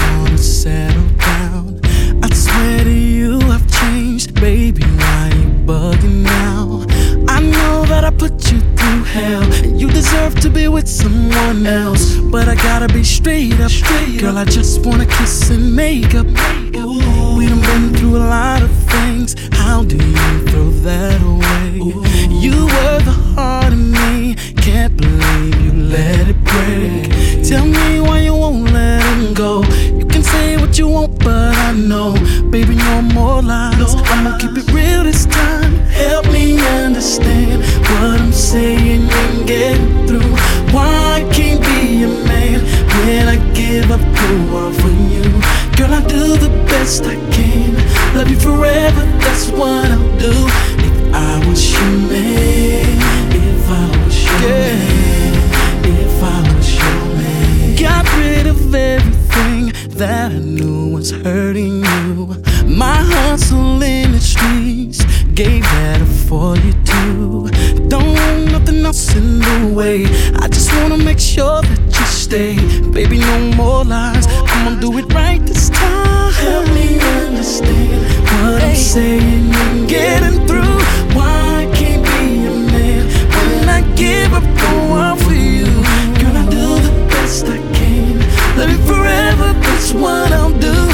wanna settle down. I swear to you I've changed, baby, why you bugging now? I know that I put you through hell, and you deserve to be with someone else, but I gotta be straight up, girl, I just wanna kiss and make up. Ooh, we done been through a lot of things, how do you throw that away? Ooh. You were the heart of me, can't believe you let it break. Tell me why you won't let him go. You can say what you want, but I know, baby, no more lies. I'ma keep it real this time. Help me understand what I'm saying and get through. Why I can't be a man when I give up the world for you? Girl, I do the best I can. Love you forever, that's what I'll do. If I was your man, if I was your man, if I was your man. Got rid of everything that I knew was hurting you. My hustle in the streets gave that up for you too. Don't want nothing else in the way. I just wanna make sure that you stay. Baby, no more lies, I'ma do it right this time. Help me understand what I'm saying and getting through. Why I can't be a man when I give up the world for you? Girl, I do the best I can. Love you forever, that's what I'll do.